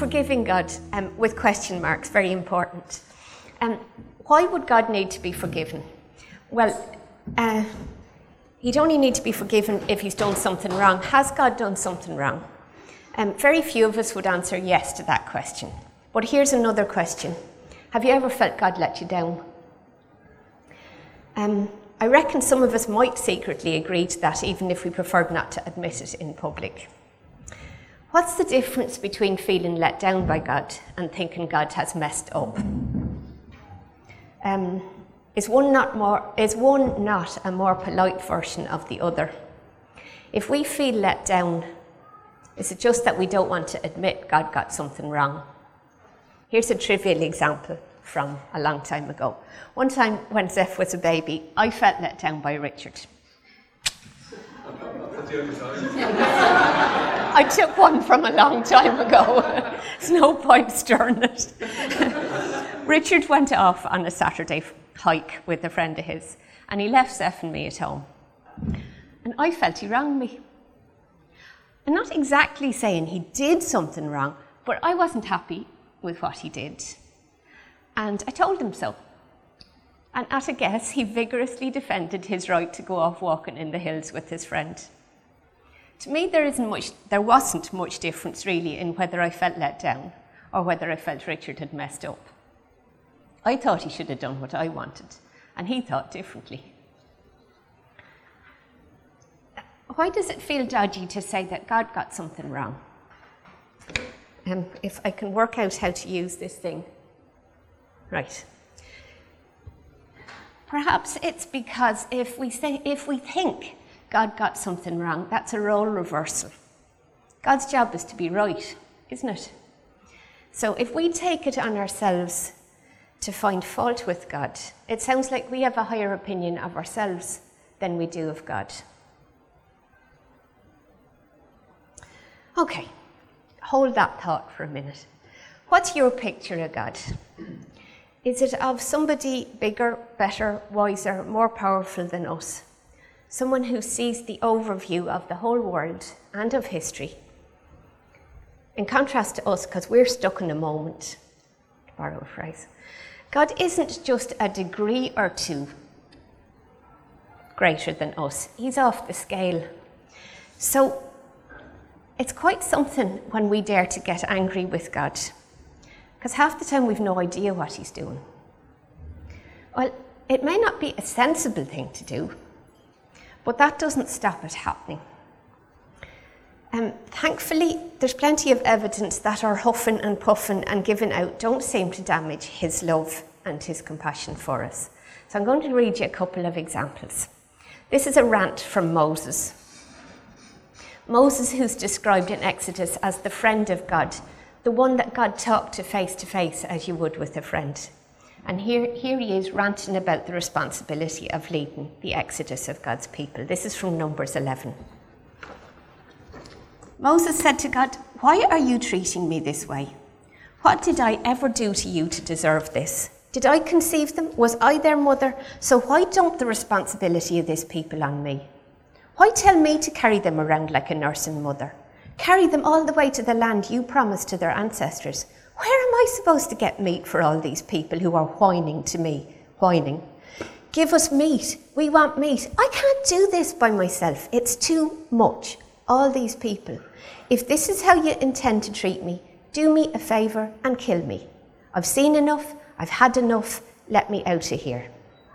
forgiving God with question marks, very important. Why would God need to be forgiven? Well, he'd only need to be forgiven if he's done something wrong. Has God done something wrong? Very few of us would answer yes to that question. But here's another question. Have you ever felt God let you down? I reckon some of us might secretly agree to that, even if we preferred not to admit it in public. What's the difference between feeling let down by God and thinking God has messed up? Is one not a more polite version of the other? If we feel let down, is it just that we don't want to admit God got something wrong? Here's a trivial example from a long time ago. One time when Zeph was a baby, I felt let down by Richard. I took one from a long time ago. There's no point stirring it. Richard went off on a Saturday hike with a friend of his, and he left Zeph and me at home. And I felt he wronged me. I'm not exactly saying he did something wrong, but I wasn't happy with what he did. And I told him so. And at a guess, he vigorously defended his right to go off walking in the hills with his friend. To me, there wasn't much difference really in whether I felt let down or whether I felt Richard had messed up. I thought he should have done what I wanted, and he thought differently. Why does it feel dodgy to say that God got something wrong? If I can work out how to use this thing. Right. Perhaps it's because if we think God got something wrong, that's a role reversal. God's job is to be right, isn't it? So if we take it on ourselves to find fault with God, it sounds like we have a higher opinion of ourselves than we do of God. Okay, hold that thought for a minute. What's your picture of God? Is it of somebody bigger, better, wiser, more powerful than us? Someone who sees the overview of the whole world and of history. In contrast to us, because we're stuck in a moment, to borrow a phrase. God isn't just a degree or two greater than us. He's off the scale. So it's quite something when we dare to get angry with God, because half the time we've no idea what he's doing. Well, it may not be a sensible thing to do, but that doesn't stop it happening. Thankfully, there's plenty of evidence that our huffing and puffing and giving out don't seem to damage his love and his compassion for us. So I'm going to read you a couple of examples. This is a rant from Moses. Moses, who's described in Exodus as the friend of God, the one that God talked to face as you would with a friend. And here he is ranting about the responsibility of leading the exodus of God's people. This is from Numbers 11. Moses said to God, "Why are you treating me this way? What did I ever do to you to deserve this? Did I conceive them? Was I their mother? So why dump the responsibility of this people on me? Why tell me to carry them around like a nursing mother? Carry them all the way to the land you promised to their ancestors. Where am I supposed to get meat for all these people who are whining to me? Whining. Give us meat. We want meat. I can't do this by myself. It's too much. All these people. If this is how you intend to treat me, do me a favour and kill me. I've seen enough. I've had enough. Let me out of here."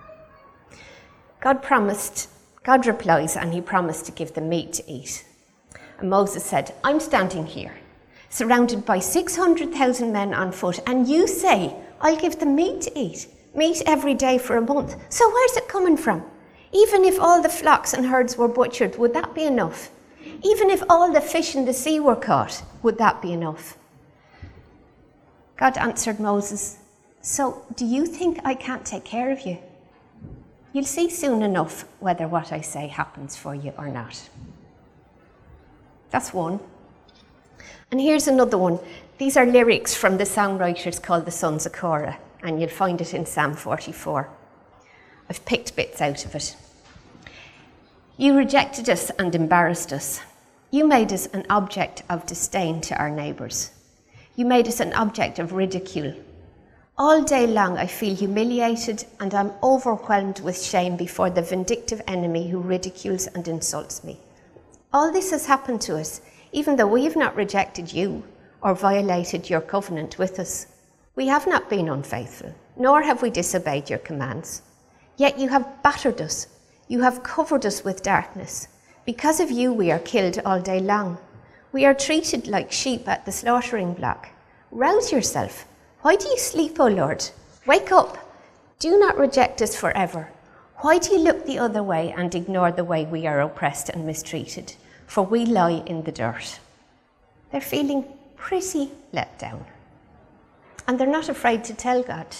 God replies, and he promised to give them meat to eat. And Moses said, "I'm standing here, surrounded by 600,000 men on foot, and you say, I'll give them meat to eat, meat every day for a month. So where's it coming from? Even if all the flocks and herds were butchered, would that be enough? Even if all the fish in the sea were caught, would that be enough?" God answered Moses, "So do you think I can't take care of you? You'll see soon enough whether what I say happens for you or not." That's one. And here's another one. These are lyrics from the songwriters called the Sons of Korah, and you'll find it in Psalm 44. I've picked bits out of it. "You rejected us and embarrassed us. You made us an object of disdain to our neighbours. You made us an object of ridicule. All day long I feel humiliated and I'm overwhelmed with shame before the vindictive enemy who ridicules and insults me. All this has happened to us, even though we have not rejected you or violated your covenant with us. We have not been unfaithful, nor have we disobeyed your commands. Yet you have battered us. You have covered us with darkness. Because of you, we are killed all day long. We are treated like sheep at the slaughtering block. Rouse yourself. Why do you sleep, O Lord? Wake up. Do not reject us forever. Why do you look the other way and ignore the way we are oppressed and mistreated? For we lie in the dirt. They're feeling pretty let down. And they're not afraid to tell God.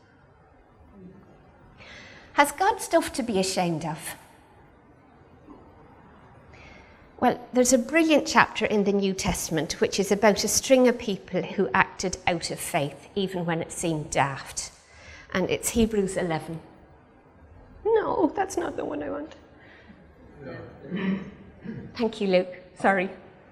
Has God stuff to be ashamed of? Well, there's a brilliant chapter in the New Testament which is about a string of people who acted out of faith, even when it seemed daft. And it's Hebrews 11. No, that's not the one I want. No. Thank you, Luke. Sorry.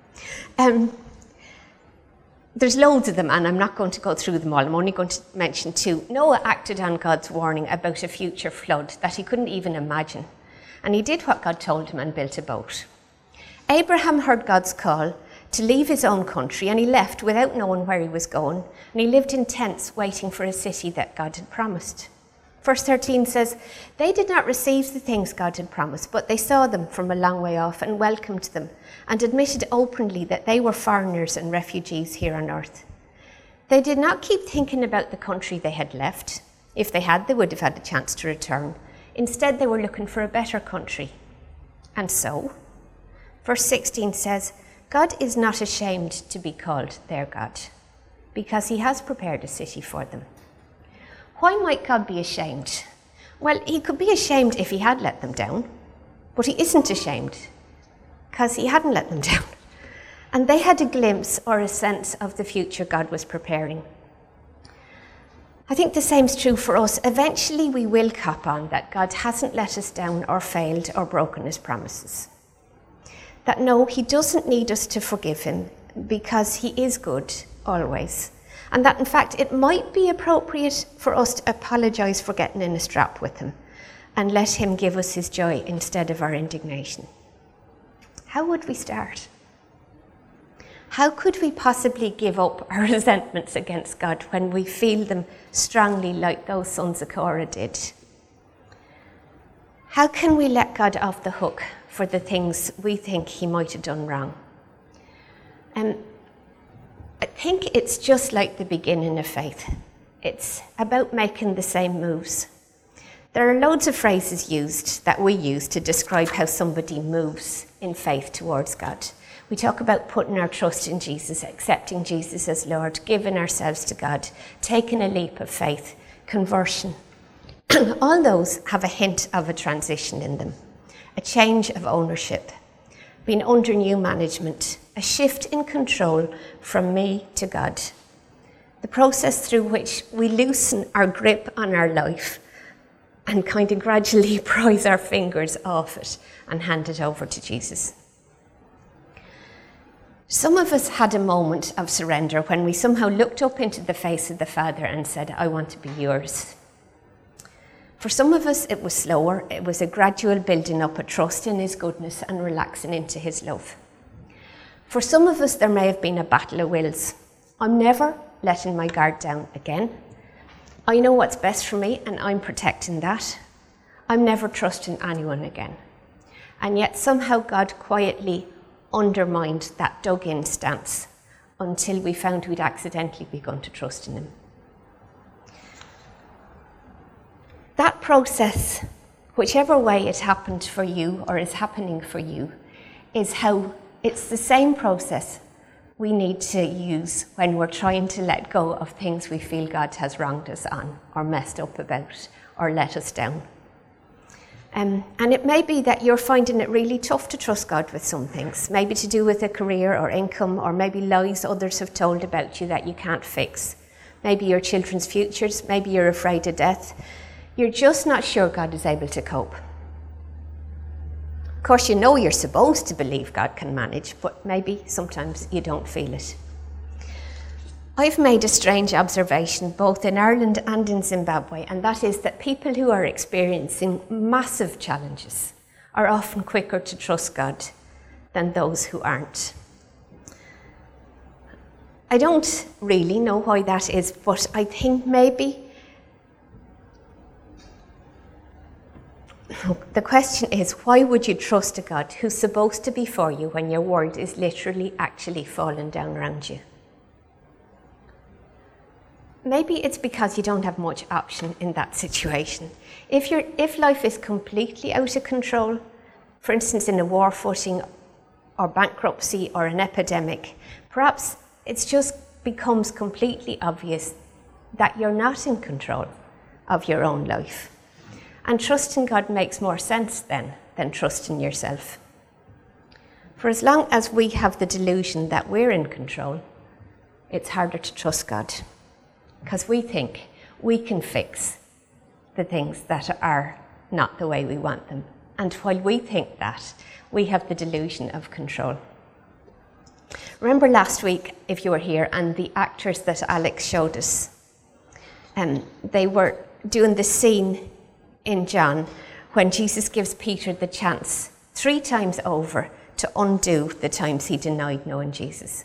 There's loads of them, and I'm not going to go through them all. I'm only going to mention two. Noah acted on God's warning about a future flood that he couldn't even imagine. And he did what God told him and built a boat. Abraham heard God's call to leave his own country, and he left without knowing where he was going. And he lived in tents waiting for a city that God had promised. Verse 13 says, they did not receive the things God had promised, but they saw them from a long way off and welcomed them and admitted openly that they were foreigners and refugees here on earth. They did not keep thinking about the country they had left. If they had, they would have had a chance to return. Instead, they were looking for a better country. And so, verse 16 says, God is not ashamed to be called their God, because he has prepared a city for them. Why might God be ashamed? Well, he could be ashamed if he had let them down, but he isn't ashamed because he hadn't let them down. And they had a glimpse or a sense of the future God was preparing. I think the same's true for us. Eventually we will cop on that God hasn't let us down or failed or broken his promises. That no, he doesn't need us to forgive him because he is good always. And that, in fact, it might be appropriate for us to apologise for getting in a strap with him and let him give us his joy instead of our indignation. How would we start? How could we possibly give up our resentments against God when we feel them strongly like those sons of Korah did? How can we let God off the hook for the things we think he might have done wrong? I think it's just like the beginning of faith. It's about making the same moves. There are loads of phrases used that we use to describe how somebody moves in faith towards God. We talk about putting our trust in Jesus, accepting Jesus as Lord, giving ourselves to God, taking a leap of faith, conversion. All those have a hint of a transition in them, a change of ownership, being under new management, a shift in control from me to God. The process through which we loosen our grip on our life and kind of gradually prise our fingers off it and hand it over to Jesus. Some of us had a moment of surrender when we somehow looked up into the face of the Father and said, I want to be yours. For some of us, it was slower. It was a gradual building up a trust in his goodness and relaxing into his love. For some of us, there may have been a battle of wills. I'm never letting my guard down again. I know what's best for me, and I'm protecting that. I'm never trusting anyone again. And yet somehow God quietly undermined that dug-in stance until we found we'd accidentally begun to trust in him. That process, whichever way it happened for you or is happening for you, it's the same process we need to use when we're trying to let go of things we feel God has wronged us on or messed up about or let us down. And it may be that you're finding it really tough to trust God with some things, maybe to do with a career or income, or maybe lies others have told about you that you can't fix. Maybe your children's futures, maybe you're afraid of death. You're just not sure God is able to cope. Of course, you know you're supposed to believe God can manage, but maybe sometimes you don't feel it. I've made a strange observation both in Ireland and in Zimbabwe, and that is that people who are experiencing massive challenges are often quicker to trust God than those who aren't. I don't really know why that is, but I think maybe the question is, why would you trust a God who's supposed to be for you when your world is literally actually falling down around you? Maybe it's because you don't have much option in that situation. If life is completely out of control, for instance in a war footing or bankruptcy or an epidemic, perhaps it just becomes completely obvious that you're not in control of your own life. And trusting God makes more sense then than trusting yourself. For as long as we have the delusion that we're in control, it's harder to trust God, because we think we can fix the things that are not the way we want them. And while we think that, we have the delusion of control. Remember last week, if you were here, and the actors that Alex showed us, they were doing the scene in John when Jesus gives Peter the chance 3 times over to undo the times he denied knowing Jesus.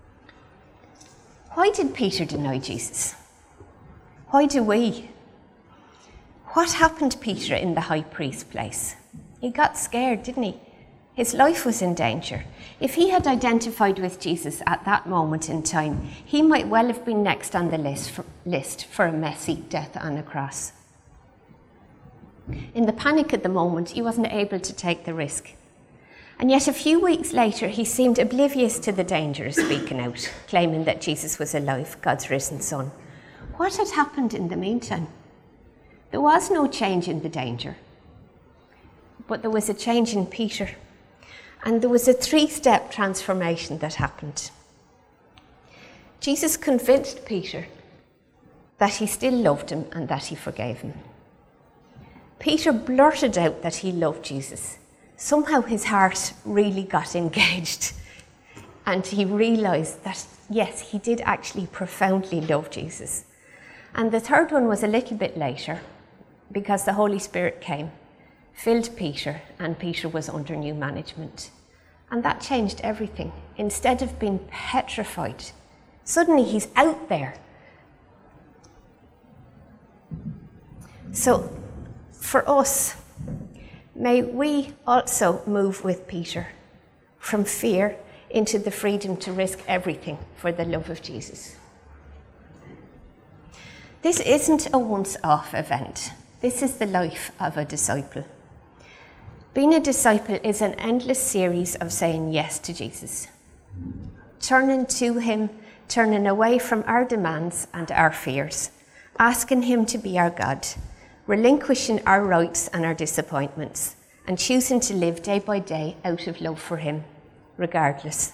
Why did Peter deny Jesus? Why do we? What happened to Peter in the high priest's place? He got scared, didn't he? His life was in danger. If he had identified with Jesus at that moment in time, he might well have been next on the list for a messy death on a cross. In the panic at the moment, he wasn't able to take the risk. And yet a few weeks later, he seemed oblivious to the danger of speaking out, claiming that Jesus was alive, God's risen Son. What had happened in the meantime? There was no change in the danger, but there was a change in Peter. And there was a 3-step transformation that happened. Jesus convinced Peter that he still loved him and that he forgave him. Peter blurted out that he loved Jesus. Somehow his heart really got engaged, and he realised that, yes, he did actually profoundly love Jesus. And the third one was a little bit later, because the Holy Spirit came, filled Peter, and Peter was under new management. And that changed everything. Instead of being petrified, suddenly he's out there. So, for us, may we also move with Peter from fear into the freedom to risk everything for the love of Jesus. This isn't a once-off event. This is the life of a disciple. Being a disciple is an endless series of saying yes to Jesus, turning to him, turning away from our demands and our fears, asking him to be our God, relinquishing our rights and our disappointments, and choosing to live day by day out of love for him, regardless.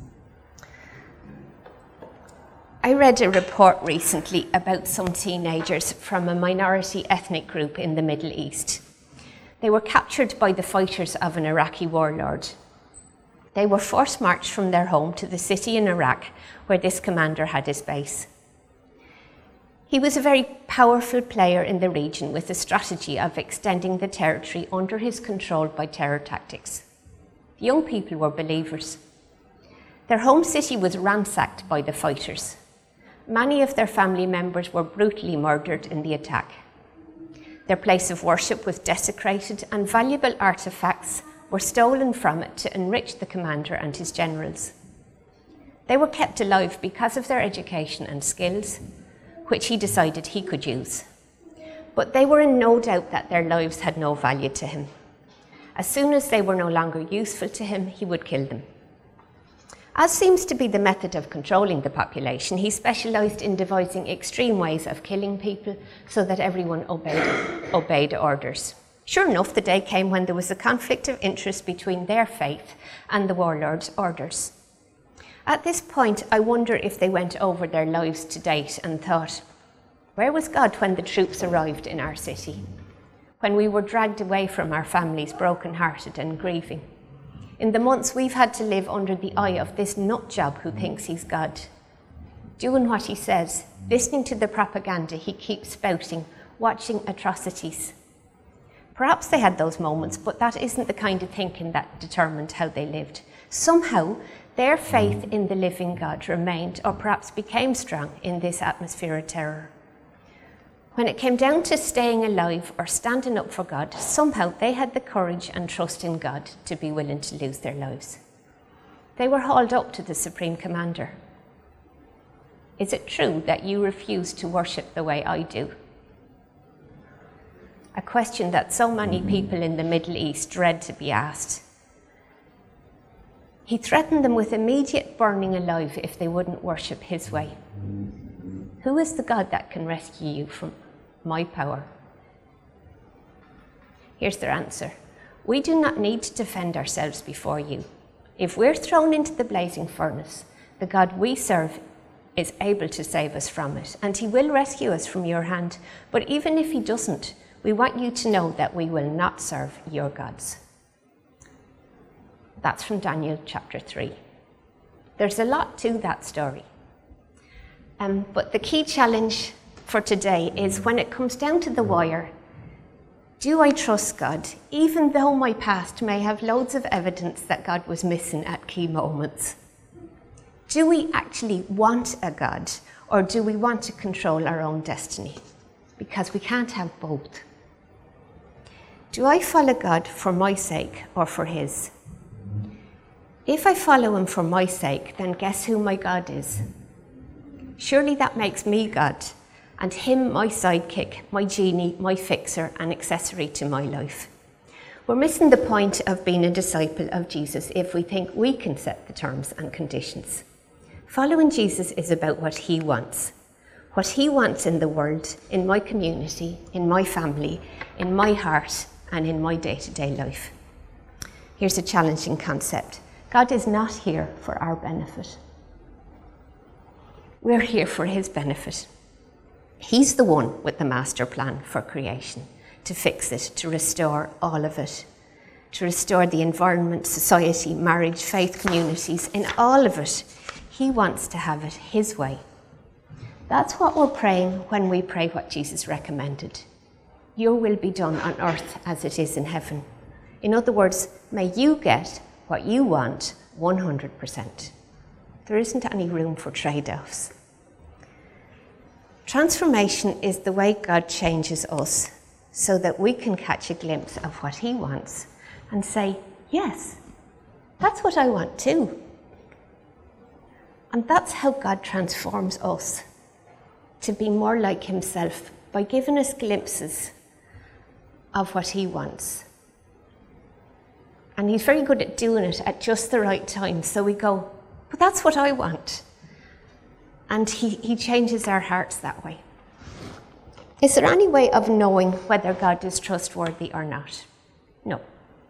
I read a report recently about some teenagers from a minority ethnic group in the Middle East. They were captured by the fighters of an Iraqi warlord. They were force-marched from their home to the city in Iraq where this commander had his base. He was a very powerful player in the region with a strategy of extending the territory under his control by terror tactics. The young people were believers. Their home city was ransacked by the fighters. Many of their family members were brutally murdered in the attack. Their place of worship was desecrated and valuable artefacts were stolen from it to enrich the commander and his generals. They were kept alive because of their education and skills, which he decided he could use. But they were in no doubt that their lives had no value to him. As soon as they were no longer useful to him, he would kill them. As seems to be the method of controlling the population, he specialised in devising extreme ways of killing people so that everyone obeyed orders. Sure enough, the day came when there was a conflict of interest between their faith and the warlord's orders. At this point, I wonder if they went over their lives to date and thought, where was God when the troops arrived in our city? When we were dragged away from our families, broken-hearted and grieving? In the months we've had to live under the eye of this nutjob who thinks he's God. doing what he says, listening to the propaganda he keeps spouting, watching atrocities. Perhaps they had those moments, but that isn't the kind of thinking that determined how they lived. Somehow, their faith in the living God remained, or perhaps became strong, in this atmosphere of terror. When it came down to staying alive or standing up for God, somehow they had the courage and trust in God to be willing to lose their lives. They were hauled up to the Supreme Commander. Is it true that you refuse to worship the way I do? A question that so many people in the Middle East dread to be asked. He threatened them with immediate burning alive if they wouldn't worship his way. Who is the God that can rescue you from my power? Here's their answer. We do not need to defend ourselves before you. If we're thrown into the blazing furnace, the God we serve is able to save us from it, and he will rescue us from your hand. But even if he doesn't, we want you to know that we will not serve your gods. That's from Daniel chapter 3. There's a lot to that story. But the key challenge for today is, when it comes down to the wire, do I trust God, even though my past may have loads of evidence that God was missing at key moments? Do we actually want a God, or do we want to control our own destiny? Because we can't have both. Do I follow God for my sake or for his? If I follow him for my sake, then guess who my God is? Surely that makes me God, and him my sidekick, my genie, my fixer, and accessory to my life. We're missing the point of being a disciple of Jesus if we think we can set the terms and conditions. Following Jesus is about what he wants in the world, in my community, in my family, in my heart, and in my day-to-day life. Here's a challenging concept. God is not here for our benefit. We're here for his benefit. He's the one with the master plan for creation, to fix it, to restore all of it, to restore the environment, society, marriage, faith, communities, in all of it. He wants to have it his way. That's what we're praying when we pray what Jesus recommended. Your will be done on earth as it is in heaven. In other words, may you get what you want 100%. There isn't any room for trade-offs. Transformation is the way God changes us so that we can catch a glimpse of what he wants and say, yes, that's what I want too. And that's how God transforms us, to be more like himself by giving us glimpses of what he wants. And he's very good at doing it at just the right time. So we go, but that's what I want. And he changes our hearts that way. Is there any way of knowing whether God is trustworthy or not? No.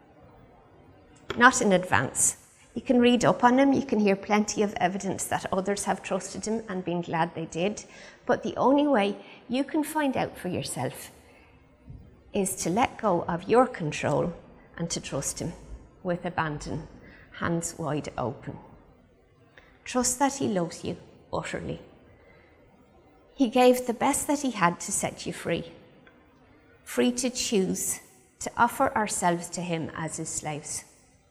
Not in advance. You can read up on him, you can hear plenty of evidence that others have trusted him and been glad they did. But the only way you can find out for yourself is to let go of your control and to trust him with abandon, hands wide open. Trust that he loves you utterly. He gave the best that he had to set you free. Free to choose, to offer ourselves to him as his slaves.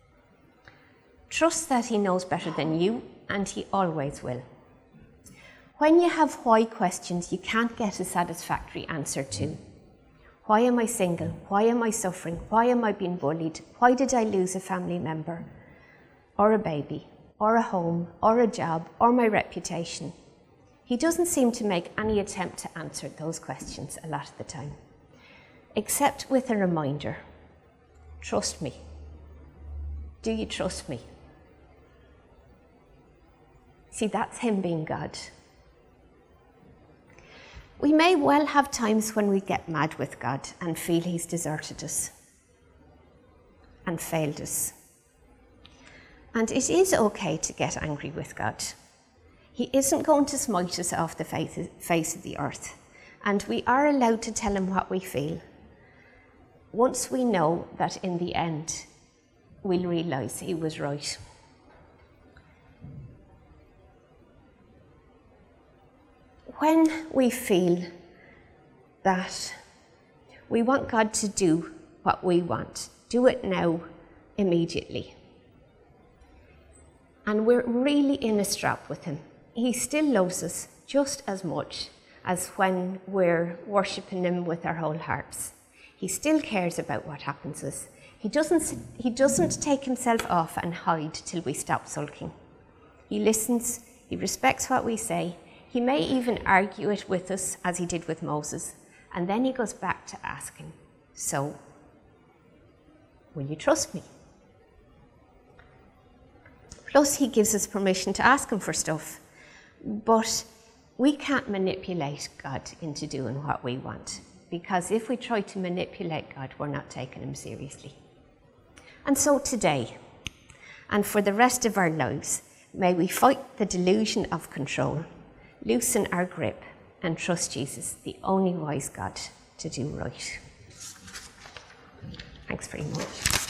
Trust that he knows better than you, and he always will. When you have why questions you can't get a satisfactory answer to, why am I single? Why am I suffering? Why am I being bullied? Why did I lose a family member? Or a baby? Or a home? Or a job? Or my reputation? He doesn't seem to make any attempt to answer those questions a lot of the time, except with a reminder. Trust me. Do you trust me? See, that's him being God. We may well have times when we get mad with God and feel he's deserted us and failed us. And it is okay to get angry with God. He isn't going to smite us off the face of the earth, and we are allowed to tell him what we feel. Once we know that in the end, we'll realise he was right. when we feel that we want God to do what we want, do it now, immediately, and we're really in a strap with him, he still loves us just as much as when we're worshipping him with our whole hearts. He still cares about what happens to us. He doesn't take himself off and hide till we stop sulking. He listens, he respects what we say. He may even argue it with us, as he did with Moses, and then he goes back to asking, so, will you trust me? Plus, he gives us permission to ask him for stuff, but we can't manipulate God into doing what we want, because if we try to manipulate God, we're not taking him seriously. And so today, and for the rest of our lives, may we fight the delusion of control, loosen our grip, and trust Jesus, the only wise God, to do right. Thanks very much.